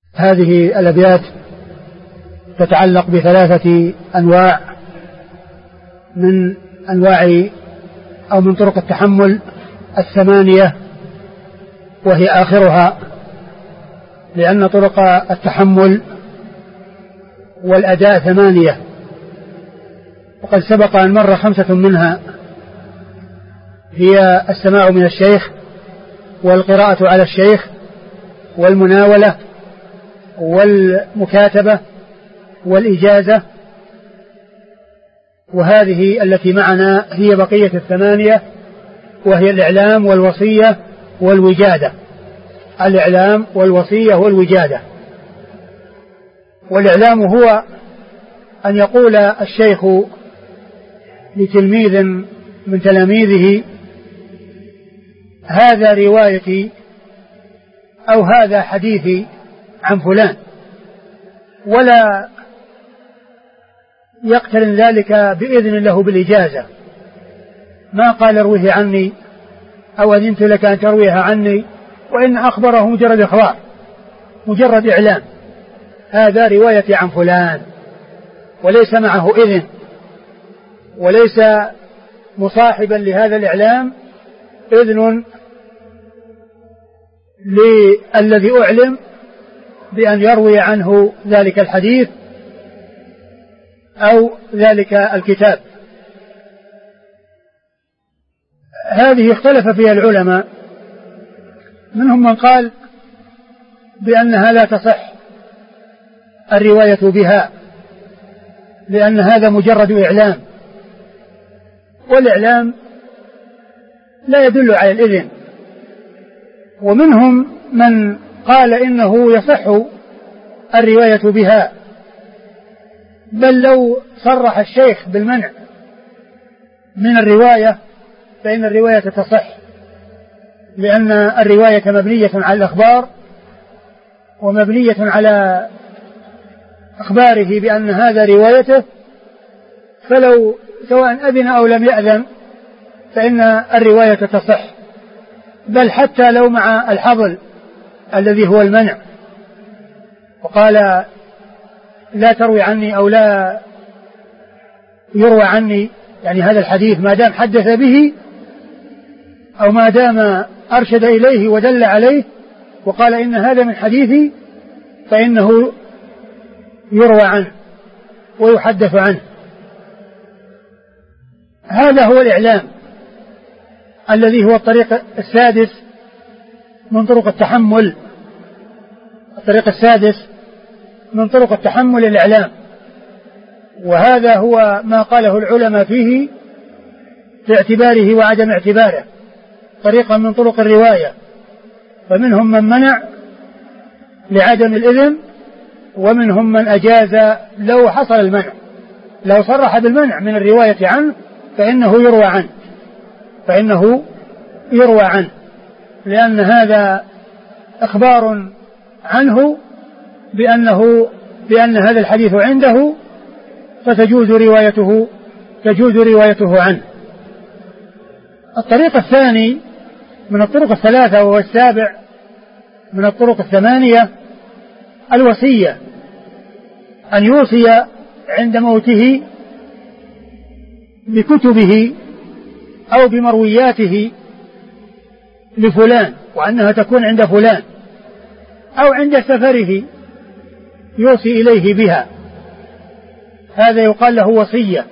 هذه الأبيات تتعلق بثلاثة أنواع من أنواع أو من طرق التحمل 8، وهي آخرها، لأن طرق التحمل والأداء 8، وقد سبق أن مر 5 منها، هي السماع من الشيخ، والقراءة على الشيخ، والمناولة، والمكاتبة، والإجازة. وهذه التي معنا هي بقية 8، وهي الإعلام والوصية والوجادة. الإعلام والوصية والوجادة. والإعلام هو أن يقول الشيخ لتلميذ من تلاميذه: هذا روايتي أو هذا حديثي عن فلان، ولا يقترن ذلك بإذن له بالإجازة. ما قال ارويه عني أو أذنت لك أن ترويها عني، وإن أخبره مجرد إخبار، مجرد إعلام: هذا روايتي عن فلان، وليس معه إذن، وليس مصاحبا لهذا الإعلام إذن للذي أعلم بأن يروي عنه ذلك الحديث أو ذلك الكتاب. هذه اختلف فيها العلماء، منهم من قال بأنها لا تصح الرواية بها، لأن هذا مجرد إعلام، والإعلام لا يدل على الإذن. ومنهم من قال إنه يصح الرواية بها، بل لو صرح الشيخ بالمنع من الرواية فإن الرواية تصح، لأن الرواية مبنية على الأخبار، ومبنية على أخباره بأن هذا روايته، فلو سواء أذن أو لم يأذن فإن الرواية تصح، بل حتى لو مع الحظل الذي هو المنع، وقال لا تروي عني أو لا يروى عني، يعني هذا الحديث ما دام حدث به أو ما دام أرشد إليه ودل عليه وقال إن هذا من حديثي، فإنه يروى عنه ويحدث عنه. هذا هو الإعلام الذي هو الطريق السادس من طرق التحمل. الطريق السادس من طرق التحمل الإعلام، وهذا هو ما قاله العلماء فيه في اعتباره وعدم اعتباره طريقا من طرق الرواية. فمنهم من منع لعدم الإذن، ومنهم من أجاز لو حصل المنع، لو صرح بالمنع من الرواية عنه فإنه يروى عنه لأن هذا إخبار عنه بأن هذا الحديث عنده، فتجوز روايته عنه. الطريق الثاني من الطرق 3، وهو السابع من الطرق 8، الوصية، أن يوصي عند موته بكتبه أو بمروياته لفلان، وأنها تكون عند فلان، أو عند سفره يوصي إليه بها، هذا يقال له وصية،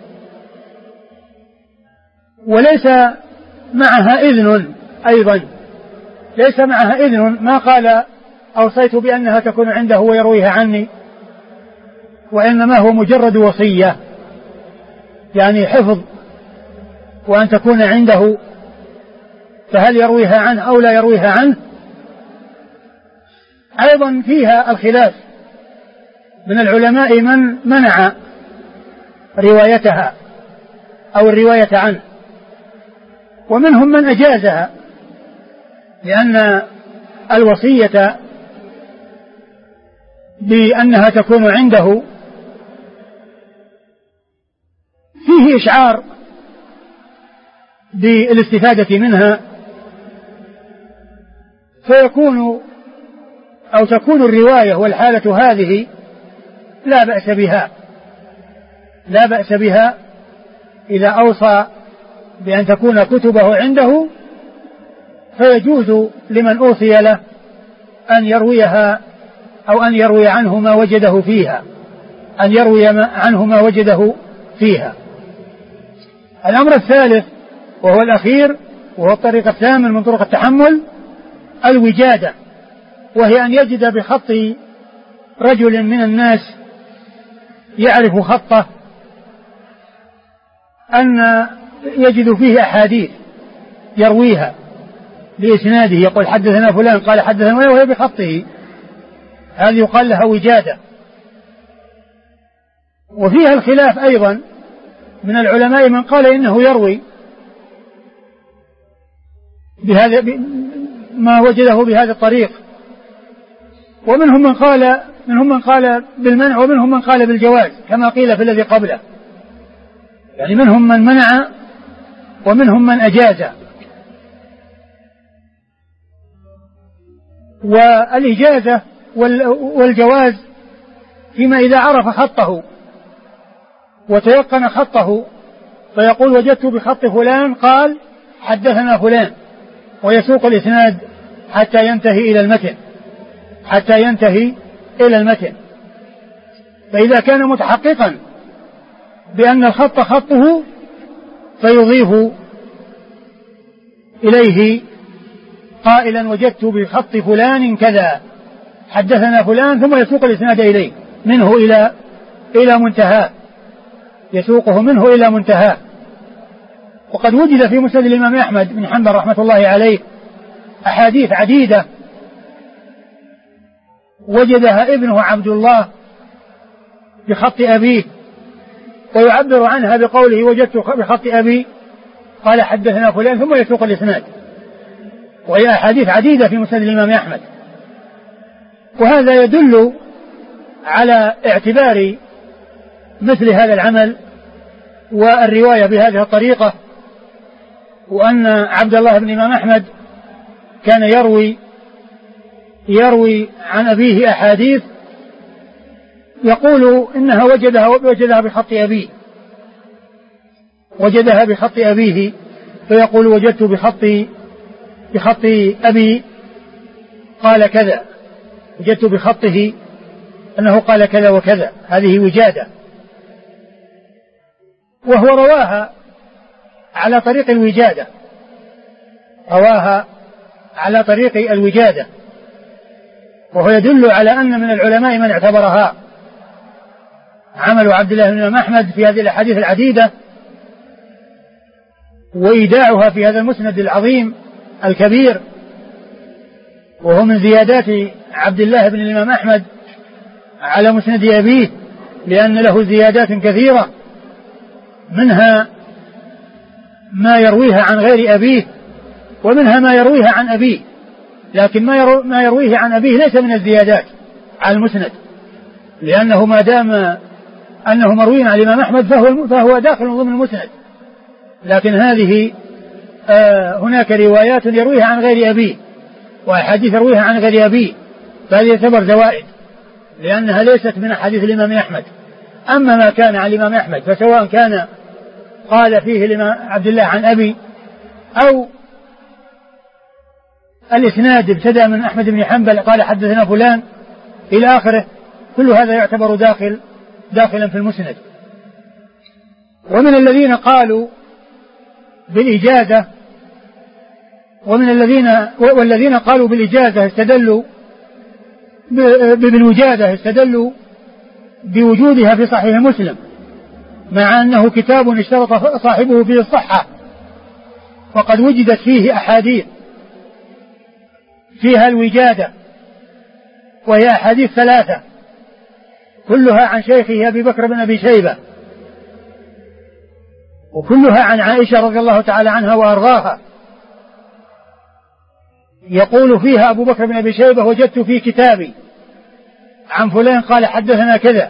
وليس معها إذن أيضا، ليس معها إذن، ما قال أوصيت بأنها تكون عنده ويرويها عني، وإنما هو مجرد وصية، يعني حفظ وأن تكون عنده، فهل يرويها عنه أو لا يرويها عنه؟ أيضا فيها الخلاف من العلماء من منع روايتها أو الرواية عنه، ومنهم من أجازها، لأن الوصية بأنها تكون عنده فيه إشعار بالاستفادة منها، فيكون أو تكون الرواية والحالة هذه لا بأس بها، لا بأس بها إذا أوصى بأن تكون كتبه عنده، فيجوز لمن أوصي له أن يرويها أو أن يروي عنه ما وجده فيها، أن يروي عنه ما وجده فيها. الأمر الثالث وهو الأخير وهو الطريق الثامن من طرق التحمل الوجادة، وهي أن يجد بخط رجل من الناس يعرف خطه أن يجد فيه أحاديث يرويها بإسناده، يقول حدثنا فلان قال حدثنا وهي بخطه، هذه يقال لها وجادة. وفيها الخلاف أيضا من العلماء من قال إنه يروي بهذا ما وجده بهذا الطريق، ومنهم من قال بالمنع ومنهم من قال بالجواز كما قيل في الذي قبله، يعني منهم من منع ومنهم من أجاز. والإجازة والجواز فيما إذا عرف خطه وتيقن خطه، فيقول وجدت بخط فلان قال حدثنا فلان، ويسوق الإسناد حتى ينتهي إلى المتن. فإذا كان متحققا بأن الخط خطه فيضيف إليه قائلا وجدت بخط فلان كذا حدثنا فلان، ثم يسوق الإسناد إليه منه إلى منتهى، يسوقه منه إلى منتهى. وقد وجد في مسند الإمام أحمد بن حنبل رحمة الله عليه أحاديث عديدة وجدها ابنه عبد الله بخط أبيه، ويعبر عنها بقوله وجدت بخط أبي قال حدثنا فلان، ثم يسوق الإسناد، وهي أحاديث عديدة في مسند الإمام أحمد. وهذا يدل على اعتبار مثل هذا العمل والرواية بهذه الطريقة، وأن عبد الله بن الإمام أحمد كان يروي عن أبيه أحاديث يقول إنها وجدها بخط أبيه، فيقول وجدت بخط أبي قال كذا، وجدت بخطه أنه قال كذا وكذا، هذه وجادة. وهو رواها على طريق الوجادة، وهو يدل على أن من العلماء من اعتبرها. عمل عبد الله بن الإمام أحمد في هذه الأحاديث العديدة وإيداعها في هذا المسند العظيم الكبير، وهو من زيادات عبد الله بن الإمام أحمد على مسند أبيه، لأن له زيادات كثيرة، منها ما يرويها عن غير أبيه، ومنها ما يرويها عن أبيه، لكن ما يرويه عن أبيه ليس من الزيادات على المسند، لأنه ما دام أنه مروي عن الإمام أحمد فهو داخل ضمن المسند. لكن هذه هناك روايات يرويها عن غير أبيه وأحاديث يرويها عن غير أبيه، فهذه يعتبر زوائد لأنها ليست من أحاديث الإمام أحمد. أما ما كان عن الإمام أحمد فسواء كان قال فيه الإمام عبد الله عن أبي أو الإسناد ابتدأ من أحمد بن حنبل قال حدثنا فلان إلى آخره، كل هذا يعتبر داخلا في المسند. ومن الذين قالوا بالإجازة والذين قالوا بالإجازة استدلوا بالوجادة، استدلوا بوجودها في صحيح مسلم، مع أنه كتاب اشترط صاحبه فيه الصحة، وقد وجدت فيه أحاديث فيها الوجادة، وهي أحاديث 3 كلها عن شيخه أبي بكر بن أبي شيبة، وكلها عن عائشة رضي الله تعالى عنها وأرضاها. يقول فيها أبو بكر بن أبي شيبة وجدت في كتابي عن فلان قال حدثنا كذا،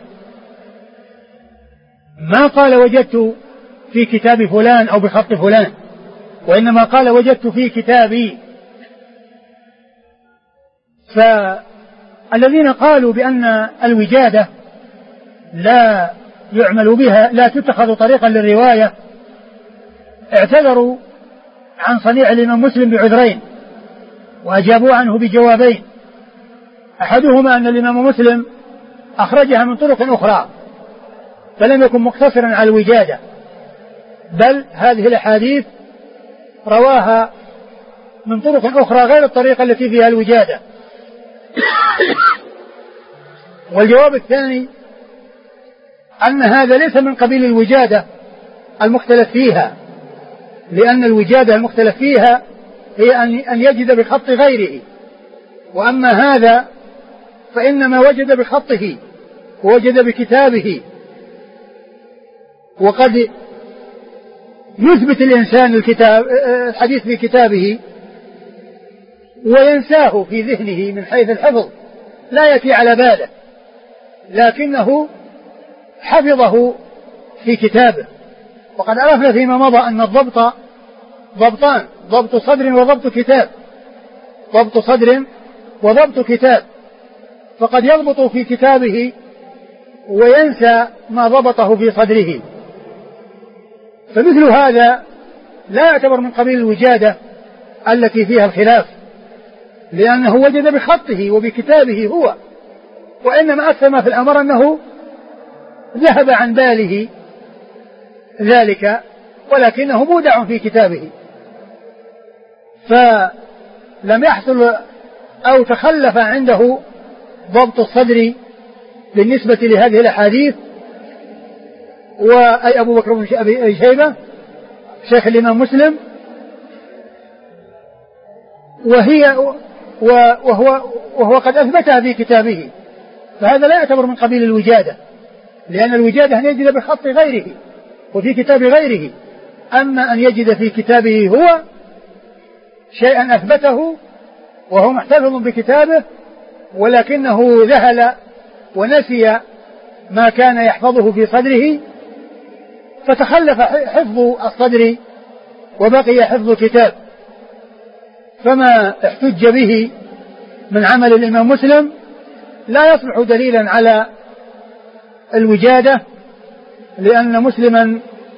ما قال وجدت في كتاب فلان أو بخط فلان، وإنما قال وجدت في كتابي. الذين قالوا بأن الوجادة لا يعمل بها، لا تتخذ طريقا للرواية، اعتذروا عن صنيع الإمام مسلم بعذرين، وأجابوا عنه بجوابين. أحدهما أن الإمام مسلم أخرجها من طرق أخرى، فلم يكن مقتصرا على الوجادة، بل هذه الأحاديث رواها من طرق أخرى غير الطريقة التي فيها الوجادة. والجواب الثاني أن هذا ليس من قبيل الوجادة المختلف فيها، لأن الوجادة المختلف فيها هي أن يجد بخط غيره، وأما هذا فإنما وجد بخطه ووجد بكتابه. وقد يثبت الإنسان الحديث في كتابه وينساه في ذهنه من حيث الحفظ، لا يأتي على باله، لكنه حفظه في كتابه. وقد عرفنا فيما مضى أن الضبط ضبطان: ضبط صدر وضبط كتاب. ضبط صدر وضبط كتاب، فقد يضبط في كتابه وينسى ما ضبطه في صدره، فمثل هذا لا يعتبر من قبيل الوجادة التي فيها الخلاف، لأنه وجد بخطه وبكتابه هو، وإنما أكثر ما في الأمر أنه ذهب عن باله ذلك، ولكنه مودع في كتابه، فلم يحصل أو تخلف عنده ضبط الصدر بالنسبة لهذه الأحاديث. وأي أبو بكر بن أبي شيبة شيخ الإمام مسلم، وهو قد أثبتها في كتابه، فهذا لا يعتبر من قبيل الوجادة، لأن الوجادة أن يجد بخط غيره وفي كتاب غيره، أما أن يجد في كتابه هو شيئا أثبته وهو محتفظ بكتابه، ولكنه ذهل ونسي ما كان يحفظه في صدره، فتخلف حفظ الصدر وبقي حفظ الكتاب، فما احتج به من عمل الإمام مسلم لا يصبح دليلا على الوجادة، لأن مسلما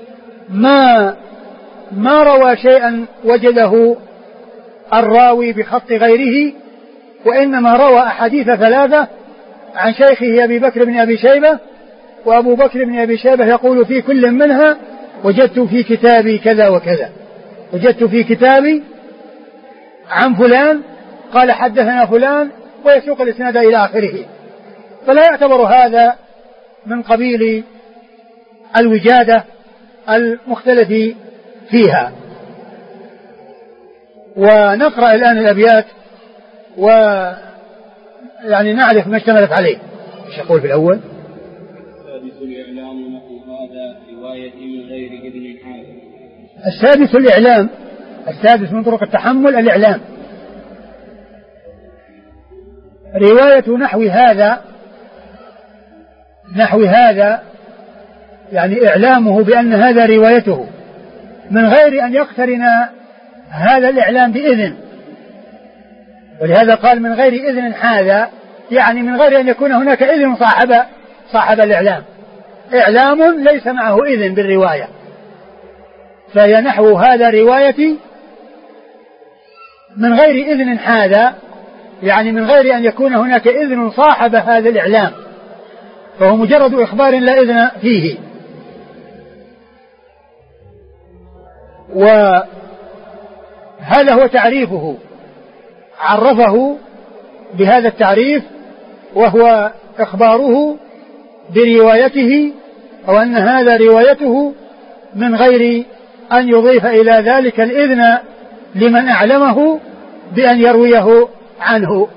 ما روى شيئا وجده الراوي بخط غيره، وإنما روى أحاديث ثلاثة عن شيخه أبي بكر بن أبي شيبة، وأبو بكر بن أبي شيبة يقول في كل منها: وجدت في كتابي كذا وكذا، وجدت في كتابي عن فلان قال حدثنا فلان، ويسوق الإسناد إلى آخره. فلا يعتبر هذا من قبيل الوجادة المختلف فيها. ونقرأ الآن الأبيات ويعني نعرف ما اشتملت عليه. ايش يقول في الأول؟ السادس الإعلام نحو هذا رواية من غير إذن حال. السادس الإعلام، السادس من طرق التحمل الإعلام. رواية نحو هذا يعني إعلامه بأن هذا روايته من غير أن يقترن هذا الإعلام بإذن، ولهذا قال من غير إذن هذا، يعني من غير أن يكون هناك إذن صاحب الإعلام، إعلام ليس معه إذن بالرواية، فهي نحو هذا روايتي من غير إذن هذا، يعني من غير أن يكون هناك إذن صاحب هذا الإعلام، فهو مجرد إخبار لا إذن فيه. وهذا هو تعريفه، عرفه بهذا التعريف، وهو إخباره بروايته، أو أن هذا روايته من غير أن يضيف إلى ذلك الإذن لمن أعلمه بأن يرويه عنه.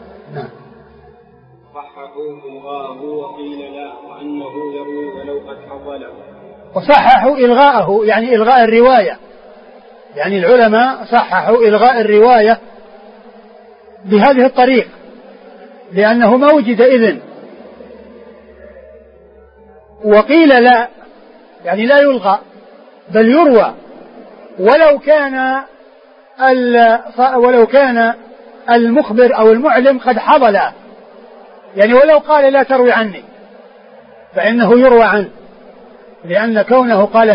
صححوا إلغاءه وقيل لا، وأنه يروي ولو قد حصل. وصححوا إلغاءه يعني إلغاء الرواية، يعني العلماء صححوا إلغاء الرواية بهذه الطريق، لأنه ما وجد إذن. وقيل لا، يعني لا يلغى بل يروى ولو كان المخبر أو المعلم قد حضل، يعني ولو قال لا تروي عني فإنه يروى عنه، لأن كونه قال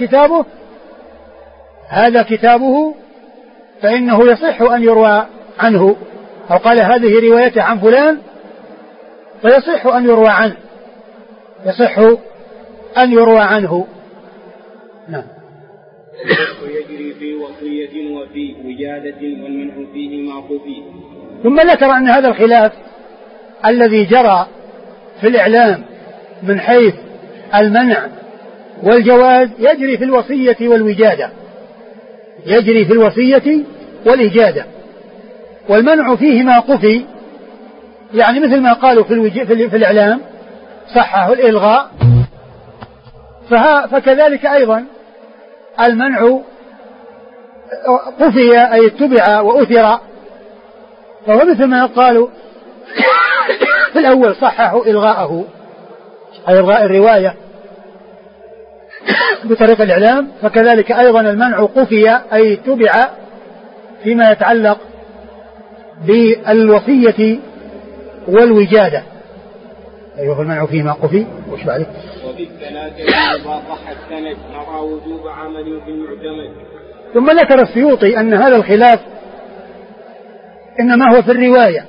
هذا كتابه فإنه يصح أن يروى عنه، أو قال هذه روايته عن فلان فيصح أن يروى عنه، يصح أن يروى عنه. نعم. ويجري في وصية وفي وجادة والمنع فيه معقوف. ثم ذكر أن هذا الخلاف الذي جرى في الإعلام من حيث المنع والجواز يجري في الوصية والوجادة، يجري في الوصية والإجادة، والمنع فيه ما قفي، يعني مثل ما قالوا في الإعلام صحه الإلغاء، فكذلك أيضا المنع قفي أي اتبع وأثر، فهو مثل ما قالوا في الأول صحه إلغاءه أي إلغاء الرواية بطريق الإعلام، فكذلك أيضا المنع قفي أي اتبع فيما يتعلق بالوصية والوجادة. أيها المنع فيه ما قفي وش بعد؟ وفي الثلاثة إذا صح السند نرى وجوب عمل في المعتمد. ثم ذكر السيوطي أن هذا الخلاف إنما هو في الرواية،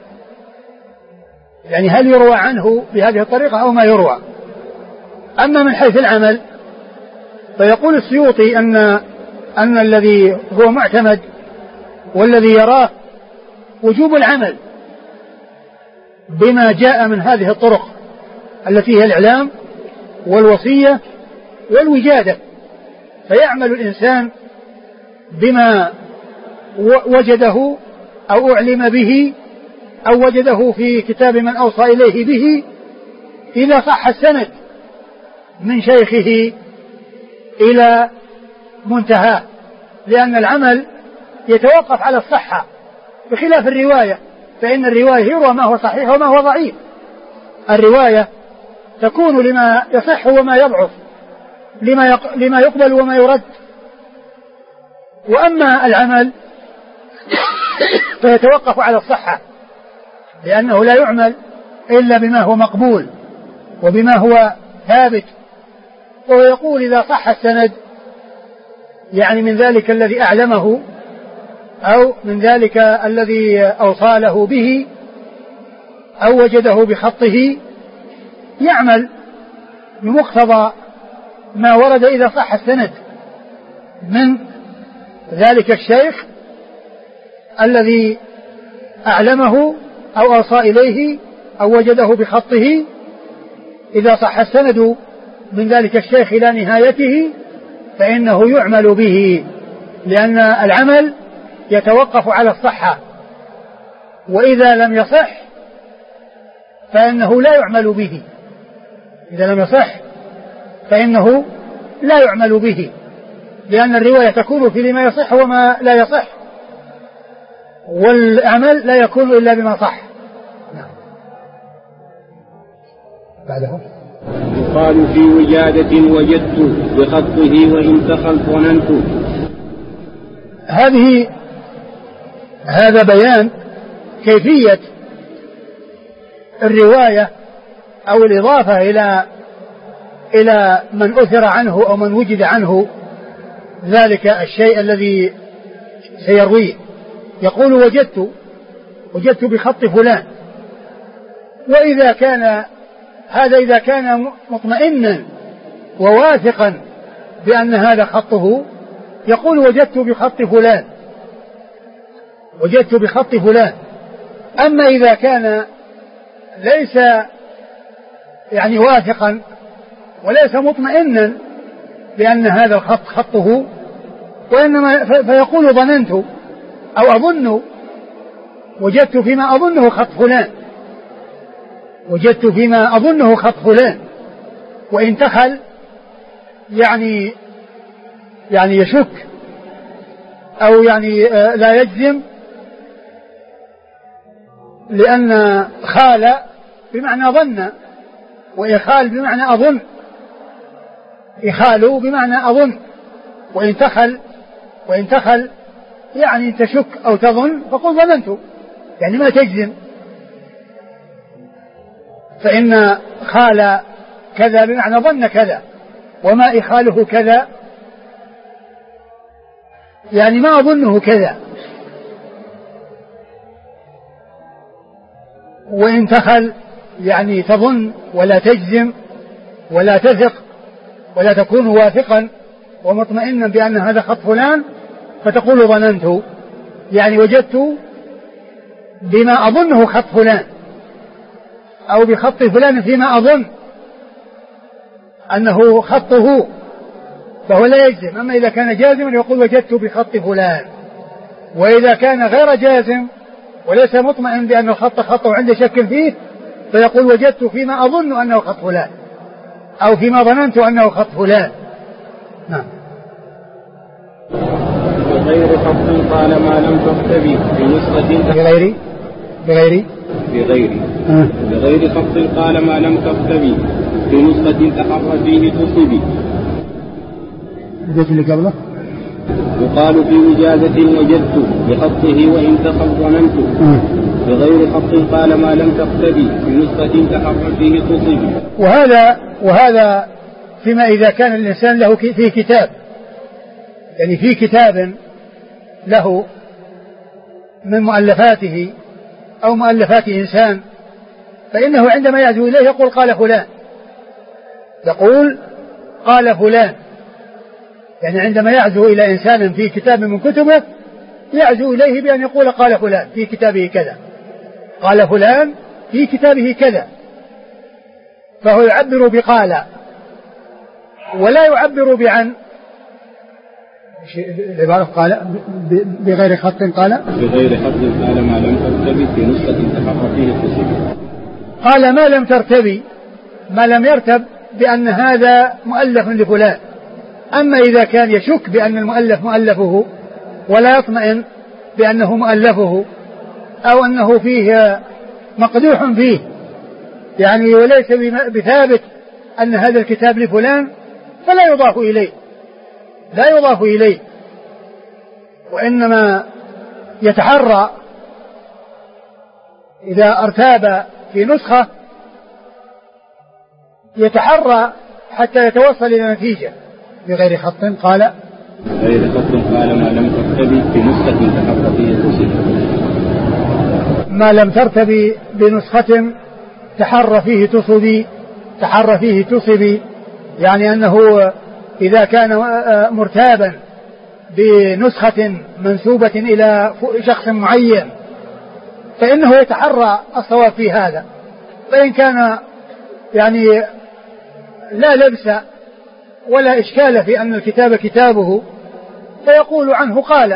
يعني هل يروى عنه بهذه الطريقة أو ما يروى. أما من حيث العمل فيقول السيوطي أن الذي هو معتمد والذي يراه وجوب العمل بما جاء من هذه الطرق التي هي الإعلام والوصية والوجادة، فيعمل الإنسان بما وجده أو أعلم به أو وجده في كتاب من أوصى إليه به إذا صح السند من شيخه إلى منتهى، لأن العمل يتوقف على الصحة بخلاف الرواية، فإن الرواية يروى ما هو صحيح وما هو ضعيف، الرواية تكون لما يصح وما يضعف، لما يقبل وما يرد، وأما العمل فيتوقف على الصحة، لأنه لا يعمل إلا بما هو مقبول وبما هو ثابت. وهو يقول إذا صح السند يعني من ذلك الذي أعلمه أو من ذلك الذي أوصى له به أو وجده بخطه يعمل بمقتضى ما ورد إذا صح السند من ذلك الشيخ الذي أعلمه أو أوصى إليه أو وجده بخطه، إذا صح السند من ذلك الشيخ إلى نهايته فإنه يعمل به، لأن العمل يتوقف على الصحة، وإذا لم يصح فإنه لا يعمل به، إذا لم يصح فإنه لا يعمل به، لأن الرواية تكون في لما يصح وما لا يصح، والعمل لا يكون إلا بما صح. بعده يقال في وجادة وجدت بخطه وإن تخل ظننت. هذا بيان كيفية الرواية أو الإضافة إلى من أثر عنه أو من وجد عنه ذلك الشيء الذي سيرويه. يقول وجدت بخط فلان، وإذا كان هذا إذا كان مطمئنا وواثقا بأن هذا خطه يقول وجدت بخط فلان، وجدت بخط فلان. أما إذا كان ليس يعني واثقا وليس مطمئنا بأن هذا الخط خطه وإنما فيقول ظننت أو أظن، وجدت فيما أظنه خط فلان، وجدت فيما أظنه خط فلان، وإن تخل يعني يشك أو يعني لا يجزم، لأن خال بمعنى ظن، وإخال بمعنى أظن، إخال بمعنى أظن، وإن تخل يعني تشك أو تظن فقل ظننت، يعني ما تجزم. فإن خال كذا بمعنى ظن كذا، وما إخاله كذا يعني ما أظنه كذا. وإن تخل يعني تظن ولا تجزم ولا تثق ولا تكون واثقا ومطمئنا بأن هذا خط فلان، فتقول ظننت، يعني وجدت بما أظنه خط فلان أو بخط فلان فيما أظن أنه خطه، فهو لا يجزم. أما إذا كان جازما يقول وجدت بخط فلان، وإذا كان غير جازم وليس مطمئن بأن الخط خطه وعنده شك فيه فيقول وجدت فيما أظن أنه خط فلان أو فيما ظننت أنه خط فلان. نعم. بغير خط قال ما لم تكتبي في نسخة بغير خط قال ما لم تكتبي في نسخة تحر فيه تصبي. اللي قبله يقال في وجازة وجدت بخطه وإن تخف ظننت بغير خط قال ما لم تكتبي في نسخة تحر فيه تصبي. وهذا فيما إذا كان الإنسان له في كتاب، يعني في كتاب له من مؤلفاته أو مؤلفات إنسان، فإنه عندما يعزو إليه يقول قال فلان، يعني عندما يعزو إلى إنسان في كتاب من كتبه يعزو إليه بأن يقول قال فلان في كتابه كذا، قال فلان في كتابه كذا، فهو يعبر بقال ولا يعبر بعن. العبارة قال بغير خط قال ما لم ترتبي في نسخة تحر فيه تصبي. قال ما لم ترتبي، ما لم يرتب بأن هذا مؤلف لفلان. أما إذا كان يشك بأن المؤلف مؤلفه ولا يطمئن بأنه مؤلفه أو أنه فيه مقدوح فيه يعني وليس بثابت أن هذا الكتاب لفلان فلا يضاف إليه، وإنما يتحرى إذا ارتاب في نسخة يتحرى حتى يتوصل إلى نتيجة. بغير خط قال ما لم ترتبي في نسخة تحر فيه تصبي. ما لم ترتبي بنسخة تحر فيه تصبي، يعني أنه إذا كان مرتابا بنسخة منسوبة إلى شخص معين فإنه يتحرى الصواب في هذا، فإن كان يعني لا لبس ولا إشكال في أن الكتاب كتابه فيقول عنه قال.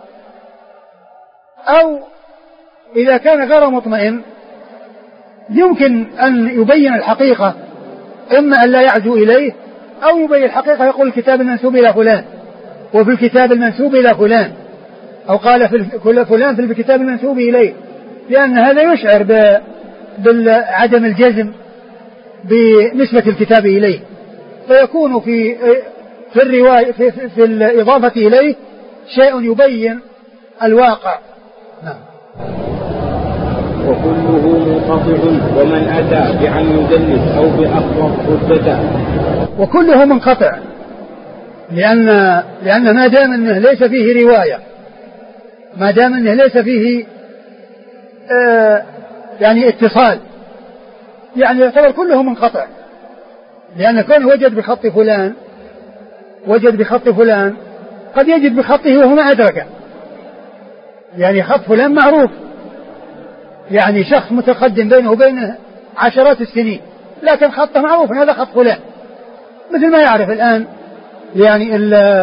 أو إذا كان غير مطمئن يمكن أن يبين الحقيقة، إما أن لا يعزو إليه أو يبين الحقيقة يقول الكتاب المنسوب إلى فلان وفي الكتاب المنسوب إلى فلان، أو قال في فلان في الكتاب المنسوب إليه، لأن هذا يشعر بعدم الجزم بنسبة الكتاب إليه، فيكون في الرواية في الإضافة إليه شيء يبين الواقع. نعم. وكله منقطع ومن أتى بعن يدلس أو بأخبر ردتا. وكله منقطع لأن ما دام أنه ليس فيه رواية، ما دام أنه ليس فيه يعني اتصال، يعني يعتبر كله منقطع، لأن كونه وجد بخط فلان قد يجد بخطه وهو ما أدركه، يعني خط فلان معروف، يعني شخص متقدم بينه وبينه عشرات السنين لكن خطه معروف هذا خط فلان، مثل ما يعرف الآن يعني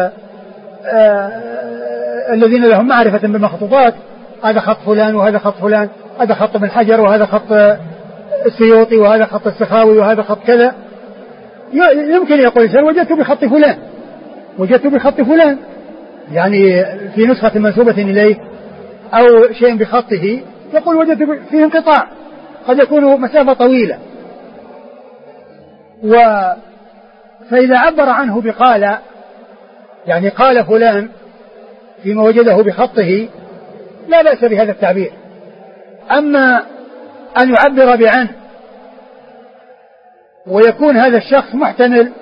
الذين لهم معرفة بالمخطوطات، هذا خط فلان وهذا خط فلان، هذا خط ابن حجر وهذا خط السيوطي وهذا خط السخاوي وهذا خط كذا. يمكن يقول الإنسان وجدت بخط فلان يعني في نسخة منسوبة إليه أو شيء بخطه، يقول وجدت فيه انقطاع قد يكون مسافة طويلة. فإذا عبر عنه بقال يعني قال فلان فيما وجده بخطه لا بأس بهذا التعبير. أما أن يعبر بعن ويكون هذا الشخص محتمل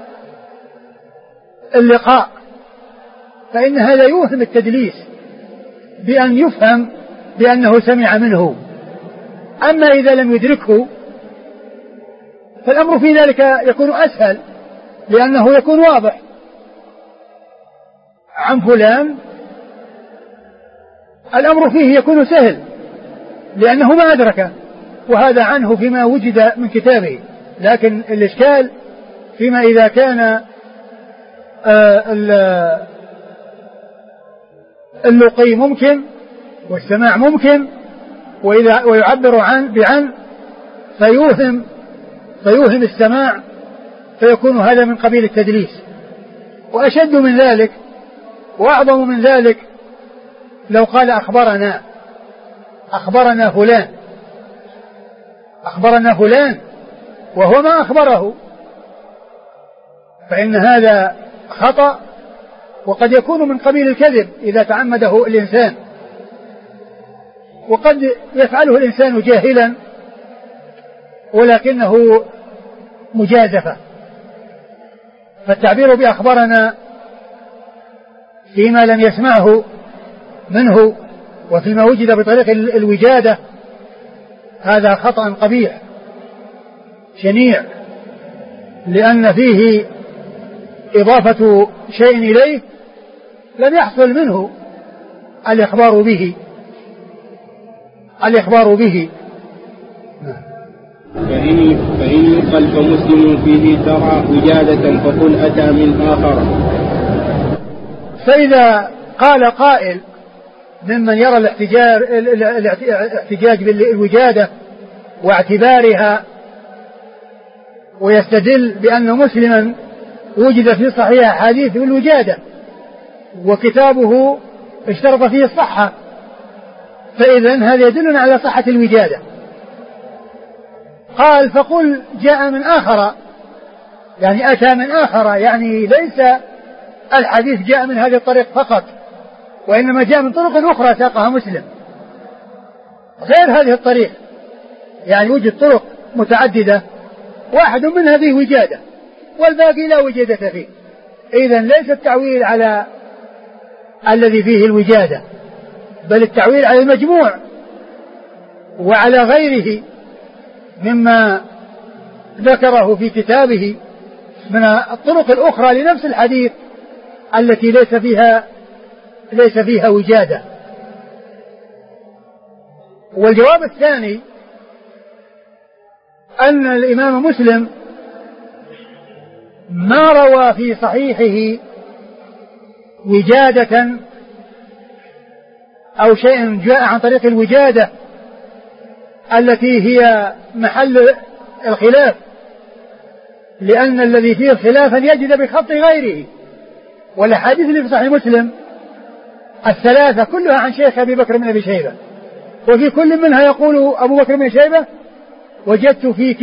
اللقاء، فإن هذا يوهم التدليس بأن يفهم بأنه سمع منه. أما إذا لم يدركه فالأمر في ذلك يكون أسهل، لأنه يكون واضح عن فلان، الأمر فيه يكون سهل لأنه ما أدركه، وهذا عنه فيما وجد من كتابه. لكن الإشكال فيما إذا كان اللقي ممكن والسماع ممكن، ويعبر بعن فيوهم السماع، فيكون هذا من قبيل التدليس. وأشد من ذلك وأعظم من ذلك لو قال أخبرنا فلان وهو ما أخبره، فإن هذا خطأ، وقد يكون من قبيل الكذب إذا تعمده الإنسان، وقد يفعله الإنسان جاهلا ولكنه مجازفة. فالتعبير بأخبرنا فيما لم يسمعه منه وفيما وجد بطريق الوجادة هذا خطأ قبيح شنيع، لأن فيه إضافة شيء إليه لم يحصل منه الإخبار به. فإن يقل فمسلم فيه ترى وجادة فقل أتى من آخر. فإذا قال قائل ممن يرى الاحتجاج بالوجادة واعتبارها ويستدل بأن مسلما وجد في صحيح حديث بالوجادة وكتابه اشترط فيه الصحة، فإذن هذا يدلنا على صحة الوجادة. قال فقل جاء من آخر، يعني أتى من آخر، يعني ليس الحديث جاء من هذه الطريق فقط، وإنما جاء من طرق أخرى ساقها مسلم غير هذه الطريق، يعني وجد طرق متعددة واحد من هذه وجادة والباقي لا وجادة فيه. إذن ليس التعويل على الذي فيه الوجادة، بل التعويل على المجموع وعلى غيره مما ذكره في كتابه من الطرق الأخرى لنفس الحديث التي ليس فيها وجادة. والجواب الثاني أن الإمام مسلم ما روى في صحيحه وجادة أو شيء جاء عن طريق الوجادة التي هي محل الخلاف، لأن الذي فيه خلافا يجد بخط غيره. والأحاديث اللي في صحيح مسلم الثلاثة كلها عن شيخ أبي بكر بن أبي شيبة، وفي كل منها يقول أبو بكر بن شيبة وجدت في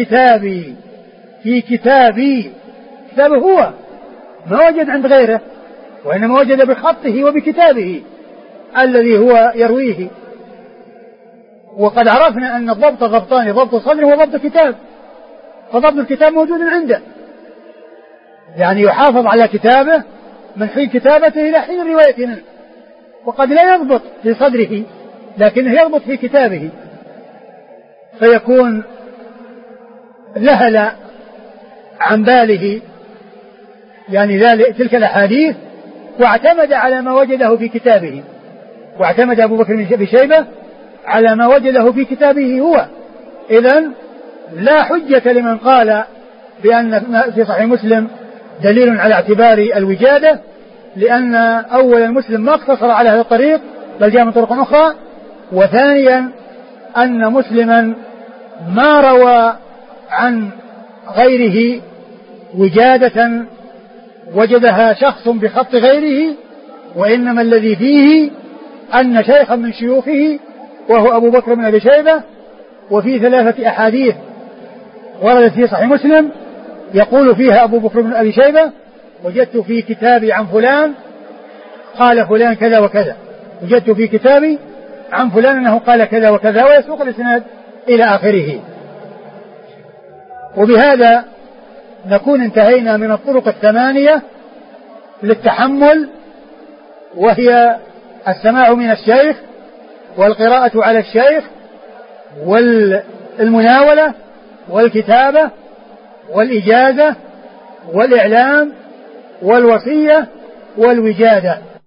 كتابي كتابه هو، ما وجد عند غيره، وإنما وجد بخطه وبكتابه الذي هو يرويه. وقد عرفنا أن الضبط ضبطان، ضبط صدر وضبط كتاب، فضبط الكتاب موجود عنده، يعني يحافظ على كتابه من حين كتابته إلى حين الرواية منه، وقد لا يضبط في صدره لكنه يضبط في كتابه، فيكون لهل عن باله يعني تلك الأحاديث واعتمد على ما وجده في كتابه، واعتمد أبو بكر بن شيبة على ما وجده في كتابه هو. إذن لا حجة لمن قال بأن في صحيح مسلم دليل على اعتبار الوجادة، لأن أولا مسلم ما اقتصر على هذا الطريق بل جاء من طرق أخرى، وثانيا أن مسلما ما روى عن غيره وجادة وجدها شخص بخط غيره، وإنما الذي فيه أن شيخا من شيوخه وهو أبو بكر بن أبي شيبة، وفي 3 أحاديث وردت في صحيح مسلم يقول فيها أبو بكر بن أبي شيبة وجدت في كتابي عن فلان قال فلان كذا وكذا، وجدت في كتابي عن فلان أنه قال كذا وكذا، ويسوق الإسناد إلى آخره. وبهذا نكون انتهينا من الطرق الثمانية للتحمل، وهي السماع من الشيخ، والقراءة على الشيخ، والمناولة، والكتابة، والإجازة، والإعلام، والوصية، والوجادة.